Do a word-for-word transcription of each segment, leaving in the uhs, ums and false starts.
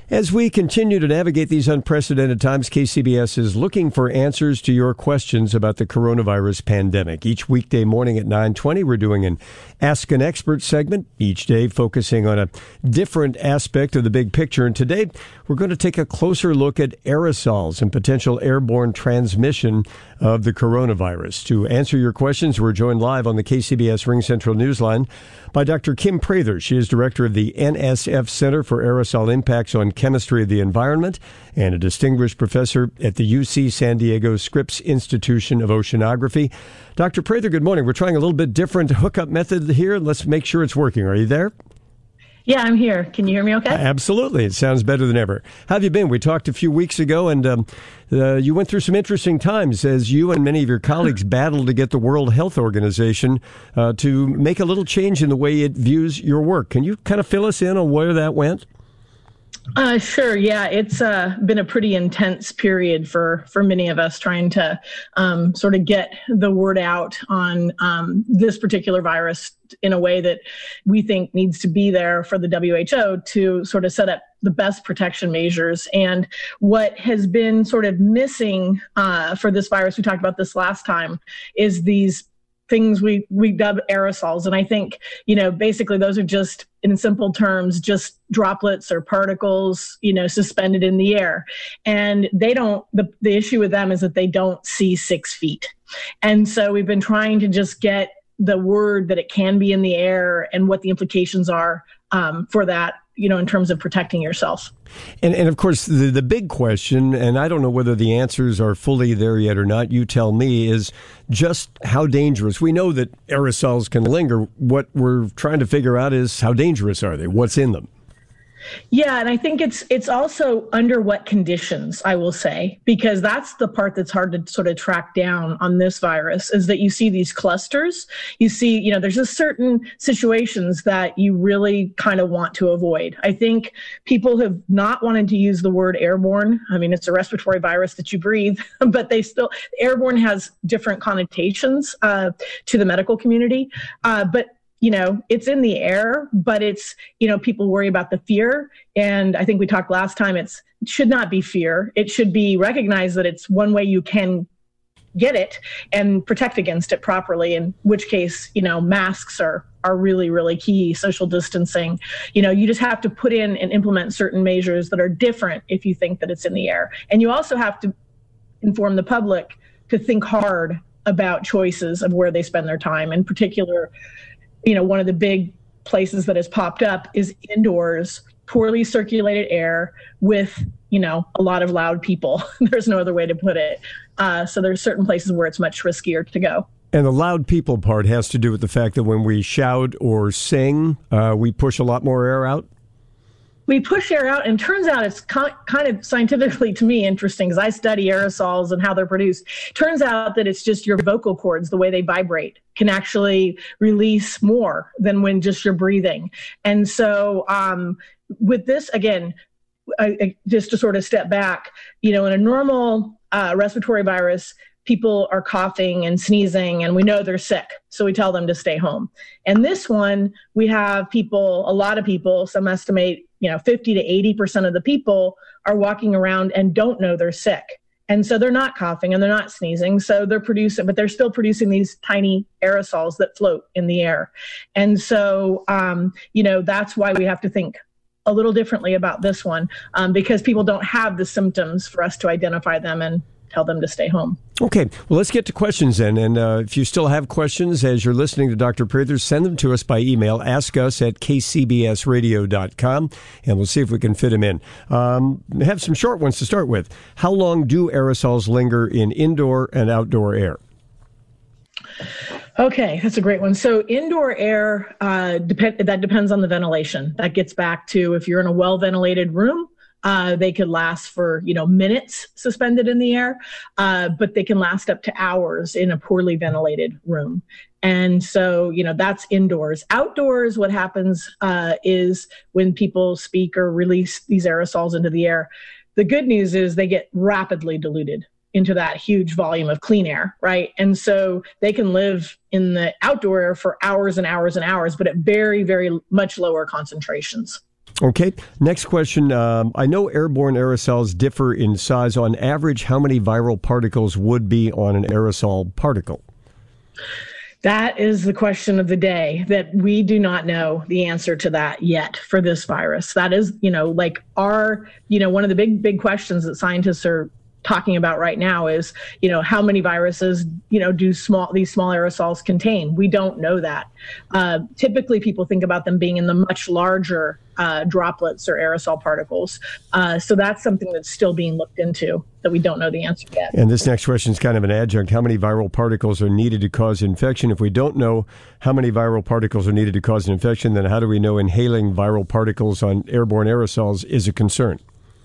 As we continue to navigate these unprecedented times, K C B S is looking for answers to your questions about the coronavirus pandemic. Each weekday morning at nine twenty, we're doing an Ask an Expert segment, each day focusing on a different aspect of the big picture. And today, we're going to take a closer look at aerosols and potential airborne transmission of the coronavirus. To answer your questions, we're joined live on the K C B S Ring Central Newsline by Doctor Kim Prather. She is director of the N S F Center for Aerosol Impacts on Chemistry of the Environment and a distinguished professor at the U C San Diego Scripps Institution of Oceanography. Doctor Prather, good morning. We're trying a little bit different hookup method here. Let's make sure it's working. Are you there? Yeah, I'm here. Can you hear me okay? Absolutely. It sounds better than ever. How have you been? We talked a few weeks ago, and um, uh, you went through some interesting times as you and many of your colleagues battled to get the World Health Organization uh, to make a little change in the way it views your work. Can you kind of fill us in on where that went? Uh, sure. Yeah, it's uh, been a pretty intense period for, for many of us trying to um, sort of get the word out on um, this particular virus in a way that we think needs to be there for the W H O to sort of set up the best protection measures. And what has been sort of missing uh, for this virus, we talked about this last time, is these things we, we dub aerosols. And I think, you know, basically those are just, in simple terms, just droplets or particles, you know, suspended in the air. And they don't, the, the issue with them is that they don't see six feet. And so we've been trying to just get the word that it can be in the air and what the implications are um, for that, you know, in terms of protecting yourself. And, and of course, the, the big question, and I don't know whether the answers are fully there yet or not, you tell me, is just how dangerous. We know that aerosols can linger. What we're trying to figure out is how dangerous are they? What's in them? Yeah, and I think it's it's also under what conditions, I will say, because that's the part that's hard to sort of track down on this virus, is that you see these clusters. You see, you know, there's just certain situations that you really kind of want to avoid. I think people have not wanted to use the word airborne. I mean, it's a respiratory virus that you breathe, but they still, airborne has different connotations uh, to the medical community. Uh, but you know, it's in the air, but it's, you know, people worry about the fear. And I think we talked last time, it's, it should not be fear. It should be recognized that it's one way you can get it and protect against it properly, in which case, you know, masks are, are really, really key, social distancing. You know, you just have to put in and implement certain measures that are different if you think that it's in the air. And you also have to inform the public to think hard about choices of where they spend their time. In particular, you know, one of the big places that has popped up is indoors, poorly circulated air with, you know, a lot of loud people. There's no other way to put it. Uh, so there's certain places where it's much riskier to go. And the loud people part has to do with the fact that when we shout or sing, uh, we push a lot more air out? We push air out, and turns out it's kind of scientifically, to me, interesting, because I study aerosols and how they're produced. Turns out that it's just your vocal cords, the way they vibrate, can actually release more than when just you're breathing. And so um, with this, again, I, I, just to sort of step back, you know, in a normal uh, respiratory virus, people are coughing and sneezing, and we know they're sick, so we tell them to stay home. And this one, we have people, a lot of people, some estimate, you know, fifty to eighty percent of the people are walking around and don't know they're sick. And so they're not coughing and they're not sneezing. So they're producing, but they're still producing these tiny aerosols that float in the air. And so, um, you know, that's why we have to think a little differently about this one, um, because people don't have the symptoms for us to identify them and tell them to stay home. Okay, well, let's get to questions then. And uh, if you still have questions as you're listening to Doctor Prather, send them to us by email. Ask us at k c b s radio dot com, and we'll see if we can fit them in. Um, have some short ones to start with. How long do aerosols linger in indoor and outdoor air? Okay, that's a great one. So indoor air, uh, depend- that depends on the ventilation. That gets back to if you're in a well-ventilated room, Uh, they could last for, you know, minutes suspended in the air, uh, but they can last up to hours in a poorly ventilated room. And so, you know, that's indoors. Outdoors, what happens uh, is when people speak or release these aerosols into the air, the good news is they get rapidly diluted into that huge volume of clean air, right? And so they can live in the outdoor air for hours and hours and hours, but at very, very much lower concentrations. Okay. Next question. Um, I know airborne aerosols differ in size. On average, how many viral particles would be on an aerosol particle? That is the question of the day, that we do not know the answer to that yet for this virus. That is, you know, like our, you know, one of the big, big questions that scientists are talking about right now is, you know, how many viruses, you know, do small these small aerosols contain? We don't know that. Uh, typically, people think about them being in the much larger uh, droplets or aerosol particles. Uh, so that's something that's still being looked into that we don't know the answer yet. And this next question is kind of an adjunct. How many viral particles are needed to cause infection? If we don't know how many viral particles are needed to cause an infection, then how do we know inhaling viral particles on airborne aerosols is a concern?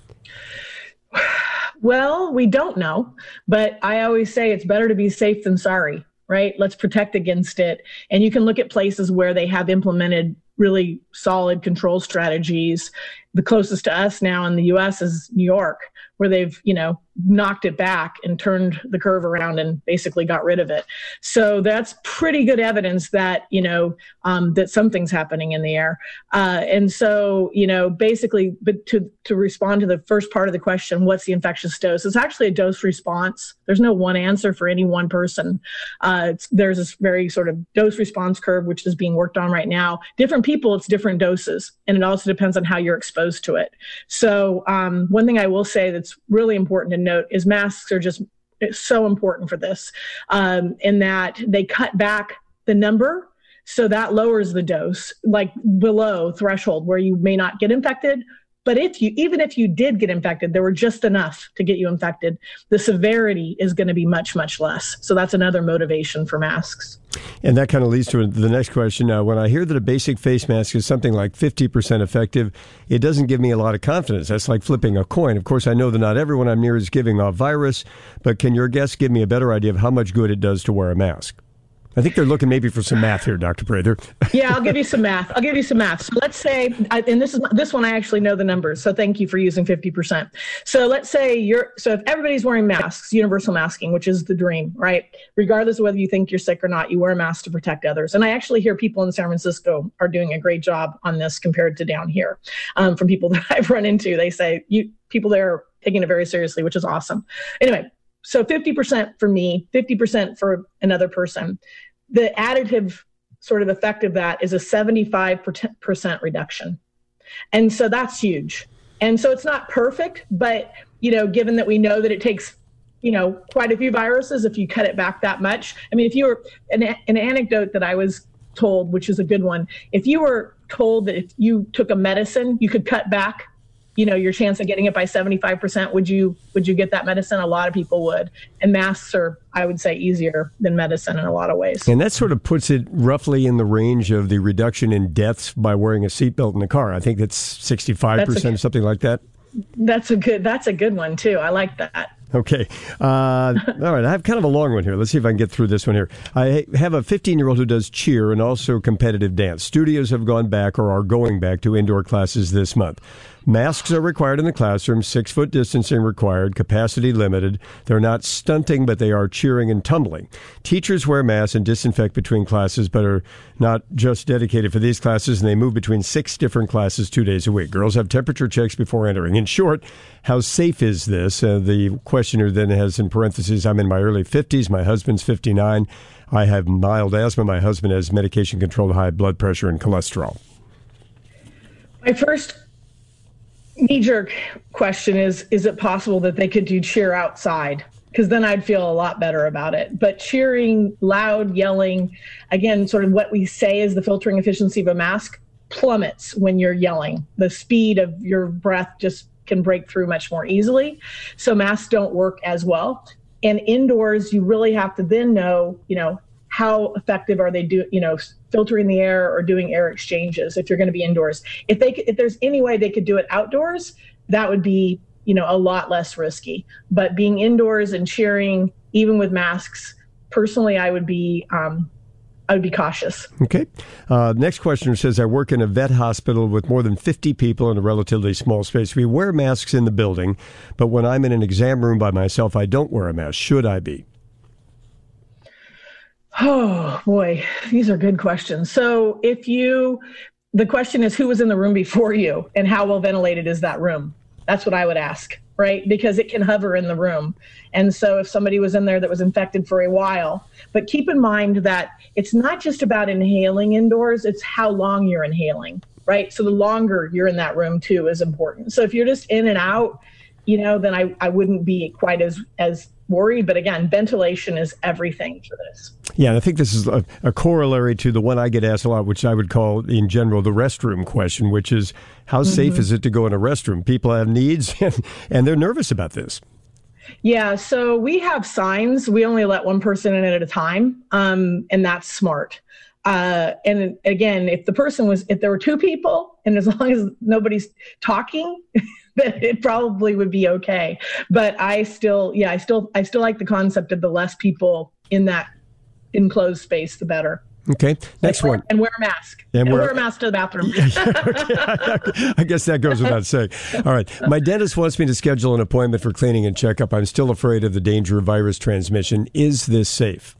Well, we don't know, but I always say it's better to be safe than sorry, right? Let's protect against it. And you can look at places where they have implemented really solid control strategies. The closest to us now in the U S is New York, where they've, you know, knocked it back and turned the curve around and basically got rid of it. So that's pretty good evidence that, you know, um, that something's happening in the air. Uh, and so, you know, basically, but to, to respond to the first part of the question, what's the infectious dose? It's actually a dose response. There's no one answer for any one person. Uh, it's, there's this very sort of dose response curve, which is being worked on right now. Different people, it's different doses. And it also depends on how you're exposed to it. So um, one thing I will say that's really important to note is masks are just so important for this, um, in that they cut back the number. So that lowers the dose, like below threshold where you may not get infected. But if you, even if you did get infected, there were just enough to get you infected, the severity is going to be much, much less. So that's another motivation for masks. And that kind of leads to the next question. Now, when I hear that a basic face mask is something like fifty percent effective, it doesn't give me a lot of confidence. That's like flipping a coin. Of course, I know that not everyone I'm near is giving off virus, but can your guests give me a better idea of how much good it does to wear a mask? I think they're looking maybe for some math here, Doctor Prather. Yeah, I'll give you some math. I'll give you some math. So let's say, and this is this one I actually know the numbers. So thank you for using fifty percent. So let's say you're, so if everybody's wearing masks, universal masking, which is the dream, right? Regardless of whether you think you're sick or not, you wear a mask to protect others. And I actually hear people in San Francisco are doing a great job on this compared to down here. Um, from people that I've run into, they say you people there are taking it very seriously, which is awesome. Anyway. So fifty percent for me, fifty percent for another person. The additive sort of effect of that is a seventy-five percent reduction. And so that's huge. And so it's not perfect, but, you know, given that we know that it takes, you know, quite a few viruses, if you cut it back that much. I mean, if you were, an, an anecdote that I was told, which is a good one, if you were told that if you took a medicine, you could cut back, you know, your chance of getting it by seventy-five percent, would you would you get that medicine? A lot of people would. And masks are, I would say, easier than medicine in a lot of ways. And that sort of puts it roughly in the range of the reduction in deaths by wearing a seatbelt in the car. I think that's sixty-five percent, that's a, something like that. That's a good, that's a good one, too. I like that. Okay. Uh, all right. I have kind of a long one here. Let's see if I can get through this one here. I have a fifteen-year-old who does cheer and also competitive dance. Studios have gone back or are going back to indoor classes this month. Masks are required in the classroom, six-foot distancing required, capacity limited. They're not stunting, but they are cheering and tumbling. Teachers wear masks and disinfect between classes, but are not just dedicated for these classes, and they move between six different classes two days a week. Girls have temperature checks before entering. In short, how safe is this? Uh, the questioner then has in parentheses, I'm in my early fifties, my husband's fifty-nine, I have mild asthma, my husband has medication-controlled high blood pressure and cholesterol. My first knee-jerk question is, is it possible that they could do cheer outside? Because then I'd feel a lot better about it. But cheering, loud, yelling, again, sort of what we say is the filtering efficiency of a mask plummets when you're yelling. The speed of your breath just can break through much more easily. So masks don't work as well. And indoors, you really have to then know, you know, how effective are they do, you know, filtering the air or doing air exchanges if you're going to be indoors. If they could, if there's any way they could do it outdoors, that would be, you know, a lot less risky. But being indoors and cheering, even with masks, personally, I would be, um, I would be cautious. Okay. Uh, next questioner says, I work in a vet hospital with more than fifty people in a relatively small space. We wear masks in the building, but when I'm in an exam room by myself, I don't wear a mask. Should I be? Oh, boy, these are good questions. So if you the question is, who was in the room before you and how well ventilated is that room? That's what I would ask, right? Because it can hover in the room. And so if somebody was in there that was infected for a while, but keep in mind that it's not just about inhaling indoors, it's how long you're inhaling, right? So the longer you're in that room too is important. So if you're just in and out, you know, then I, I wouldn't be quite as, as worried. But again, ventilation is everything for this. Yeah, and I think this is a, a corollary to the one I get asked a lot, which I would call in general the restroom question, which is how mm-hmm. safe is it to go in a restroom? People have needs and, and they're nervous about this. Yeah, so we have signs. We only let one person in at a time, um, and that's smart. Uh, and again, if the person was, if there were two people, and as long as nobody's talking, then it probably would be okay. But I still, yeah, I still, I still like the concept of the less people in that enclosed space, the better. Okay, next and, one. And wear a mask. And, and wear, wear a mask to the bathroom. Yeah, okay. I guess that goes without saying. All right. My dentist wants me to schedule an appointment for cleaning and checkup. I'm still afraid of the danger of virus transmission. Is this safe?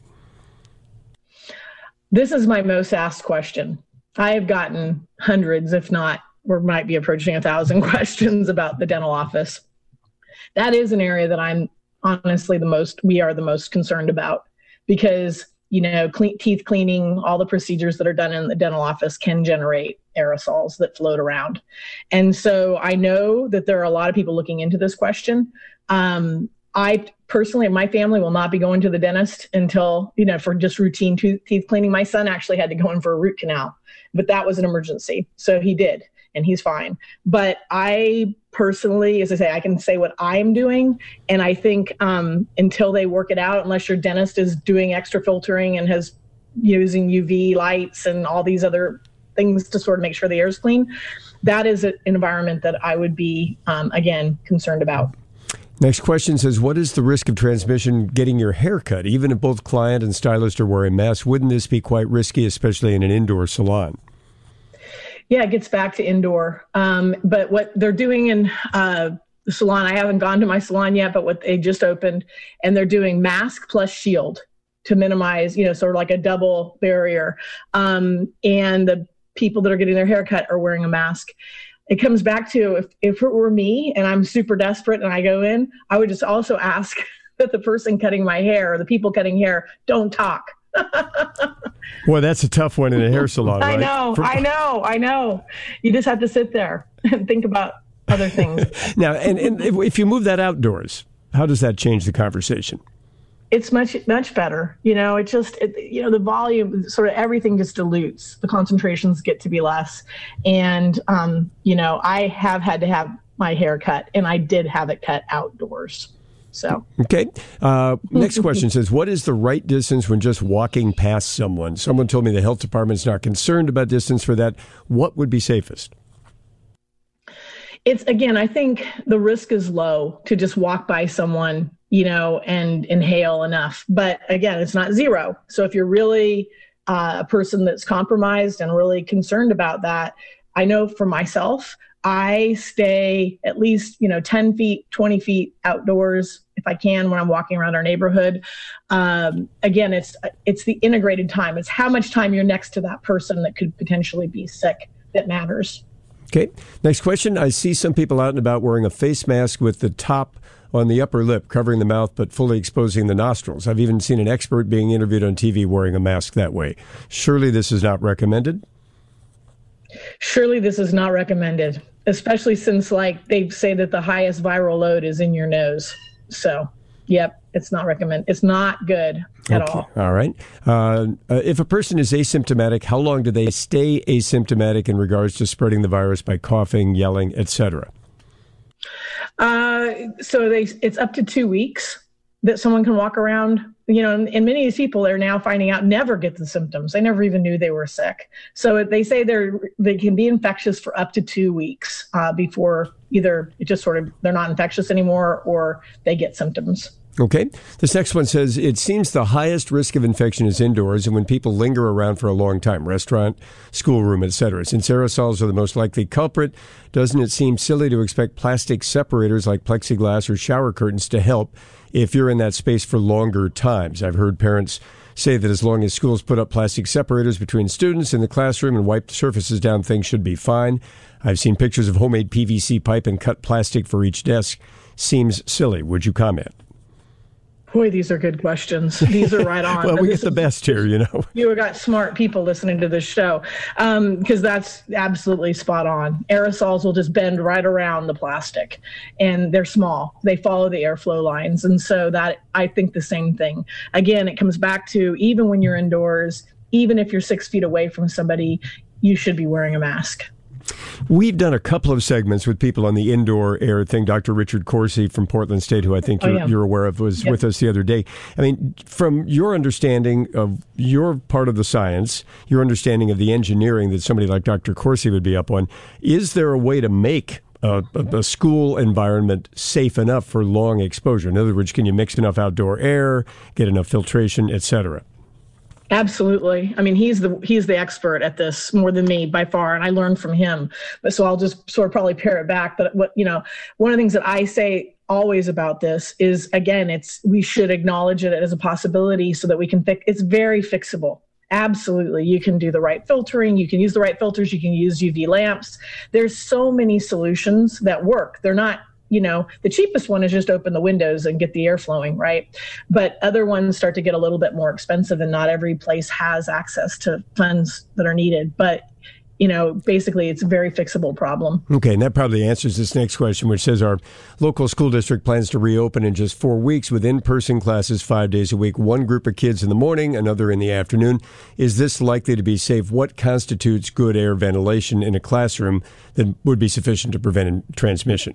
This is my most asked question. I have gotten hundreds, if not, or might be approaching a thousand questions about the dental office. That is an area that I'm honestly the most, we are the most concerned about because you know, clean, teeth cleaning, all the procedures that are done in the dental office can generate aerosols that float around. And so I know that there are a lot of people looking into this question. Um, I personally, my family will not be going to the dentist until, you know, for just routine tooth, teeth cleaning. My son actually had to go in for a root canal, but that was an emergency. So he did, and he's fine. But I personally, as I say, I can say what I'm doing. And I think um, until they work it out, unless your dentist is doing extra filtering and has using U V lights and all these other things to sort of make sure the air is clean, that is an environment that I would be, um, again, concerned about. Next question says, what is the risk of transmission getting your hair cut? Even if both client and stylist are wearing masks, wouldn't this be quite risky, especially in an indoor salon? Yeah, it gets back to indoor. Um, but what they're doing in uh, the salon, I haven't gone to my salon yet, but what they just opened, and they're doing mask plus shield to minimize, you know, sort of like a double barrier. Um, and the people that are getting their hair cut are wearing a mask. It comes back to if, if it were me and I'm super desperate and I go in, I would just also ask that the person cutting my hair or the people cutting hair don't talk. Well, that's a tough one in a hair salon, right? I know, For- I know, I know. You just have to sit there and think about other things. Now, and, and if you move that outdoors, how does that change the conversation? It's much, much better. You know, it just, it, you know, the volume, sort of everything just dilutes. The concentrations get to be less. And, um, you know, I have had to have my hair cut, and I did have it cut outdoors. So okay. Uh, next question says, what is the right distance when just walking past someone? Someone told me the health department's not concerned about distance for that. What would be safest? It's, again, I think the risk is low to just walk by someone, you know, and inhale enough. But again, it's not zero. So if you're really uh, a person that's compromised and really concerned about that, I know for myself, I stay at least, you know, ten feet, twenty feet outdoors if I can when I'm walking around our neighborhood. Um, again, it's it's the integrated time. It's how much time you're next to that person that could potentially be sick that matters. Okay. Next question. I see some people out and about wearing a face mask with the top on the upper lip, covering the mouth but fully exposing the nostrils. I've even seen an expert being interviewed on T V wearing a mask that way. Surely this is not recommended? Surely this is not recommended, especially since, like, they say that the highest viral load is in your nose. So, yep, it's not recommended. It's not good at okay. all. All right. Uh, uh, if a person is asymptomatic, how long do they stay asymptomatic in regards to spreading the virus by coughing, yelling, et cetera? Uh, so they, it's up to two weeks that someone can walk around, you know, and, and many of these people are now finding out never get the symptoms. They never even knew they were sick. So they say they're, they can be infectious for up to two weeks uh, before either it just sort of, they're not infectious anymore or they get symptoms. Okay. This next one says, it seems the highest risk of infection is indoors and when people linger around for a long time, restaurant, schoolroom, et cetera. Since aerosols are the most likely culprit, doesn't it seem silly to expect plastic separators like plexiglass or shower curtains to help if you're in that space for longer times? I've heard parents say that as long as schools put up plastic separators between students in the classroom and wipe surfaces down, things should be fine. I've seen pictures of homemade P V C pipe and cut plastic for each desk. Seems silly. Would you comment? Boy, these are good questions. These are right on. Well, we get the best here, you know. You got smart people listening to this show because um, that's absolutely spot on. Aerosols will just bend right around the plastic, and they're small. They follow the airflow lines, and so that I think the same thing. Again, it comes back to even when you're indoors, even if you're six feet away from somebody, you should be wearing a mask. We've done a couple of segments with people on the indoor air thing. Doctor Richard Corsi from Portland State, who I think you're, oh, yeah. you're aware of, was yep. with us the other day. I mean, from your understanding of your part of the science, your understanding of the engineering that somebody like Doctor Corsi would be up on, is there a way to make a, a, a school environment safe enough for long exposure? In other words, can you mix enough outdoor air, get enough filtration, et cetera? Absolutely. I mean, he's the he's the expert at this more than me by far, and I learned from him. But so I'll just sort of probably pare it back. But what you know, one of the things that I say always about this is, again, it's we should acknowledge it as a possibility so that we can fix. It's very fixable. Absolutely. You can do the right filtering. You can use the right filters. You can use U V lamps. There's so many solutions that work. They're not. You know, the cheapest one is just open the windows and get the air flowing, right? But other ones start to get a little bit more expensive, and not every place has access to funds that are needed. But, you know, basically it's a very fixable problem. Okay, and that probably answers this next question, which says our local school district plans to reopen in just four weeks with in-person classes five days a week, one group of kids in the morning, another in the afternoon. Is this likely to be safe? What constitutes good air ventilation in a classroom that would be sufficient to prevent transmission?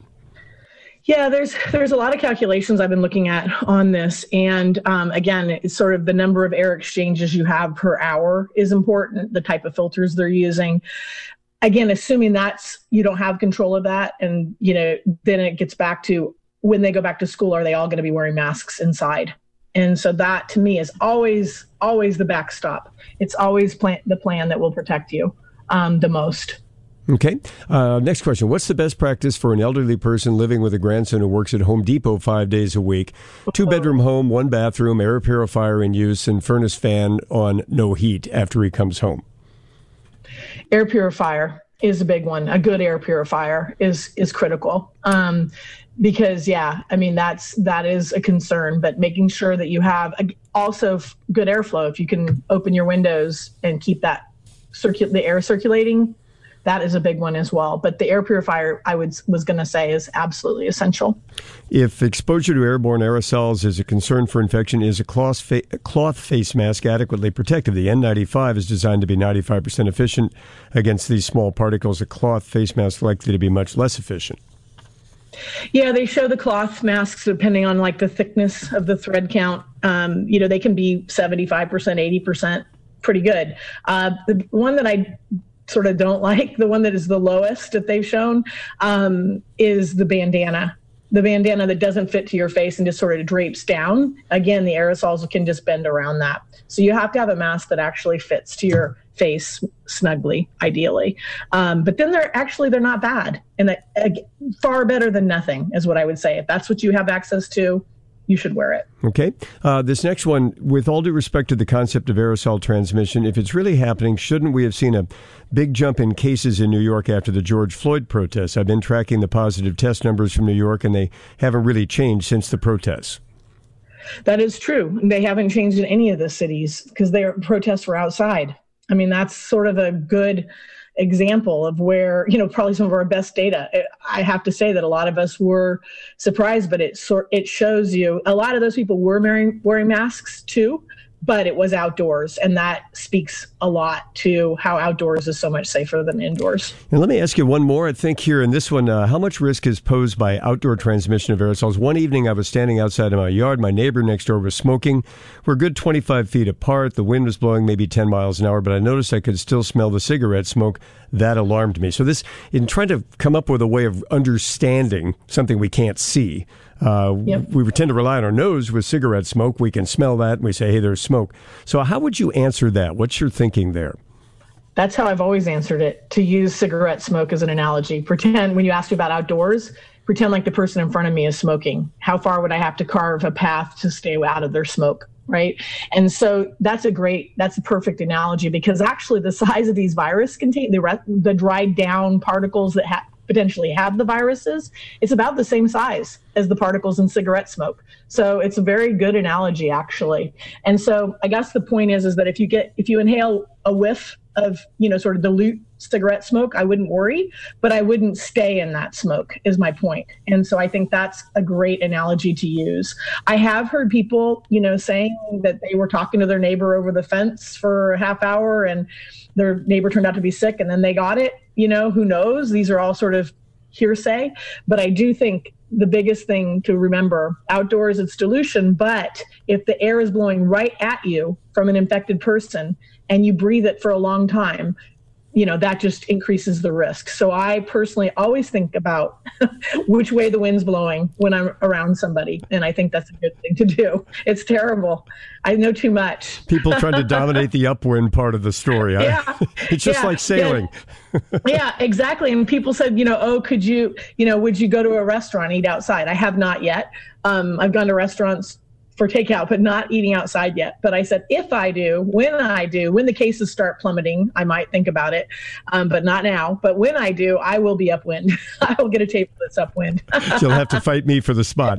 Yeah, there's there's a lot of calculations I've been looking at on this. And um, again, it's sort of the number of air exchanges you have per hour is important, the type of filters they're using. Again, assuming that's you don't have control of that. And, you know, then it gets back to when they go back to school, are they all going to be wearing masks inside? And so that to me is always, always the backstop. It's always plan, the plan that will protect you um, the most. Okay. Uh, next question. What's the best practice for an elderly person living with a grandson who works at Home Depot five days a week? Two-bedroom home, one bathroom, air purifier in use, and furnace fan on no heat after he comes home. Air purifier is a big one. A good air purifier is is critical. Um, because, yeah, I mean, that's that is a concern. But making sure that you have a, also good airflow, if you can open your windows and keep that circu- the air circulating, that is a big one as well. But the air purifier, I would, was going to say, is absolutely essential. If exposure to airborne aerosols is a concern for infection, is a cloth, fa- cloth face mask adequately protective? The N ninety-five is designed to be ninety-five percent efficient against these small particles. A cloth face mask likely to be much less efficient. Yeah, they show the cloth masks depending on like the thickness of the thread count. Um, you know, they can be seventy-five percent, eighty percent, pretty good. Uh, the one that I sort of don't like, the one that is the lowest that they've shown, um, is the bandana. The bandana that doesn't fit to your face and just sort of drapes down. Again, the aerosols can just bend around that. So you have to have a mask that actually fits to your face snugly, ideally. Um, but then they're actually, they're not bad. And that, uh, far better than nothing is what I would say. If that's what you have access to, you should wear it. Okay. Uh, this next one, with all due respect to the concept of aerosol transmission, if it's really happening, shouldn't we have seen a big jump in cases in New York after the George Floyd protests? I've been tracking the positive test numbers from New York, and they haven't really changed since the protests. That is true. They haven't changed in any of the cities because their protests were outside. I mean, that's sort of a good example of where, you know, probably some of our best data. I have to say that a lot of us were surprised, but it sort it shows you a lot of those people were wearing wearing masks too, but it was outdoors, and that speaks a lot to how outdoors is so much safer than indoors. And let me ask you one more, I think, here in this one. Uh, how much risk is posed by outdoor transmission of aerosols? One evening I was standing outside of my yard. My neighbor next door was smoking. We're a good twenty-five feet apart. The wind was blowing maybe ten miles an hour, but I noticed I could still smell the cigarette smoke. That alarmed me. So this, in trying to come up with a way of understanding something we can't see, Uh, yep. We tend to rely on our nose with cigarette smoke. We can smell that and we say, hey, there's smoke. So how would you answer that? What's your thinking there? That's how I've always answered it, to use cigarette smoke as an analogy. Pretend, when you asked me about outdoors, pretend like the person in front of me is smoking. How far would I have to carve a path to stay out of their smoke, right? And so that's a great, that's a perfect analogy, because actually the size of these virus contain, the, the dried down particles that ha- potentially have the viruses, it's about the same size as the particles in cigarette smoke. So it's a very good analogy, actually. And so I guess the point is, is that if you get, if you inhale a whiff of, you know, sort of dilute cigarette smoke, I wouldn't worry, but I wouldn't stay in that smoke, is my point. And so I think that's a great analogy to use. I have heard people, you know, saying that they were talking to their neighbor over the fence for a half hour and their neighbor turned out to be sick and then they got it. You know, who knows? These are all sort of hearsay, but I do think the biggest thing to remember, outdoors it's dilution, but if the air is blowing right at you from an infected person and you breathe it for a long time, you know, that just increases the risk. So I personally always think about which way the wind's blowing when I'm around somebody. And I think that's a good thing to do. It's terrible. I know too much. People trying to dominate the upwind part of the story. Yeah. It's just yeah. like sailing. Yeah. yeah, exactly. And people said, you know, oh, could you, you know, would you go to a restaurant, eat outside? I have not yet. Um, I've gone to restaurants for takeout, but not eating outside yet. But I said, if I do, when I do, when the cases start plummeting, I might think about it, um, but not now. But when I do, I will be upwind. I will get a table that's upwind. You'll have to fight me for the spot.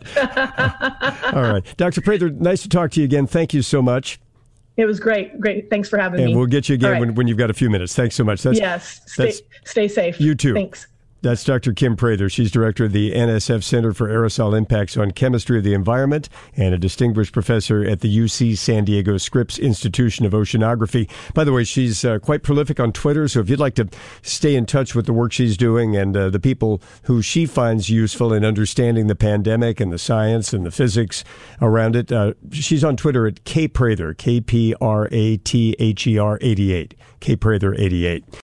All right. Doctor Prather, nice to talk to you again. Thank you so much. It was great. Great. Thanks for having and me. And we'll get you again right. when, when you've got a few minutes. Thanks so much. That's, yes. Stay, that's, stay safe. You too. Thanks. That's Doctor Kim Prather. She's director of the N S F Center for Aerosol Impacts on Chemistry of the Environment and a distinguished professor at the U C San Diego Scripps Institution of Oceanography. By the way, she's uh, quite prolific on Twitter, so if you'd like to stay in touch with the work she's doing and uh, the people who she finds useful in understanding the pandemic and the science and the physics around it, uh, she's on Twitter at K Prather, K P R A T H E R eighty-eight, K Prather eighty-eight.